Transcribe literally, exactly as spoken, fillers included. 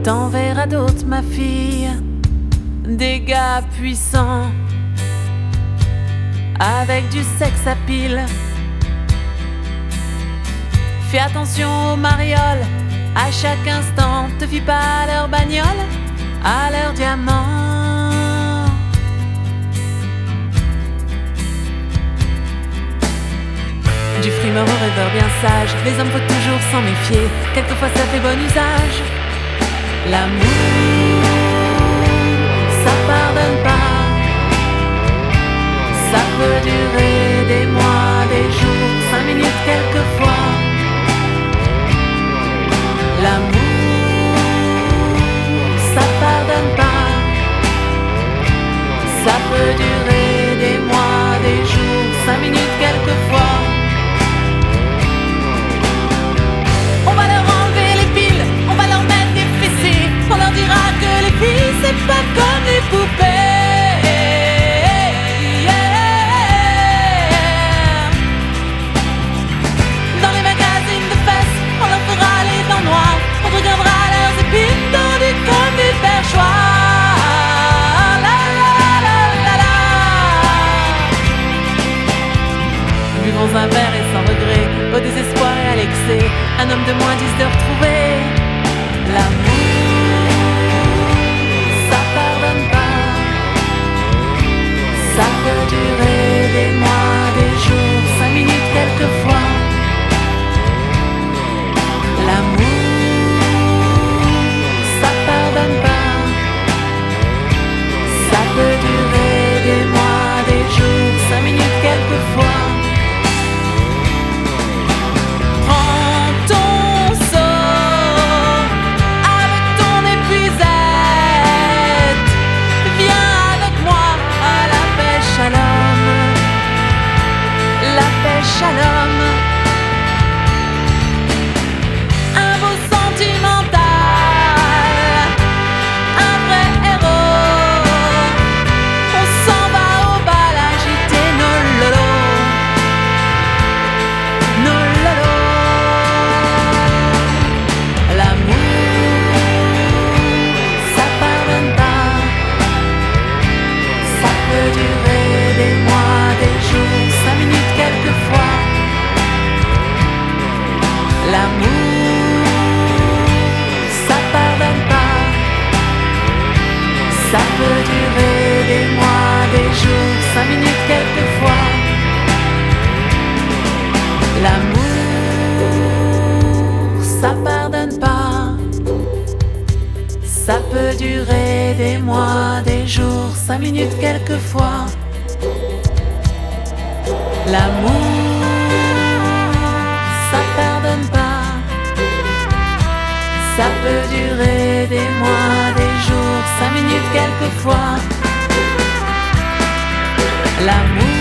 T'en verras d'autres, ma fille, des gars puissants, avec du sexe à pile. Fais attention aux marioles, à chaque instant. Te fie pas à leur bagnole, à leur diamant. Du frimeur au rêveur bien sage, les hommes faut toujours s'en méfier. Quelquefois ça fait bon usage. L'amour, ça pardonne pas. Ça peut durer des mois, des jours, cinq minutes quelquefois. L'amour, ça pardonne pas. Ça peut durer des mois, des jours, cinq minutes quelquefois. On va leur enlever les piles, on va leur mettre des fessées. On leur dira que les filles c'est pas comme les poupées. Yeah. Dans les magazines de fesses, on leur fera les dents noires. On regardera leurs épines tendues comme du perchoir. La la la la la. Buvons un verre et sans regret, au désespoir et à l'excès, un homme de moins dix de retrouver. L'amour, ça pardonne pas. Ça peut durer des mois, des jours, cinq minutes quelquefois. L'amour, ça pardonne pas. Ça peut durer des mois, des jours, cinq minutes quelquefois. Prends ton seau avec ton épuisette. Viens avec moi à la pêche à l'homme. La pêche à l'homme. Un beau sentimental, un vrai héros. On s'en va au bal agiter nos lolos, nos lolos. L'amour, ça pardonne pas. Ça peut durer des mois, des jours, cinq minutes quelquefois. L'amour, ça pardonne pas. Ça peut durer des mois, des jours, cinq minutes quelquefois. L'amour, ça pardonne pas. Ça peut durer des mois, des jours, cinq minutes quelquefois. L'amour, ça pardonne pas. Ça peut durer des mois, des jours, cinq minutes quelquefois. L'amour,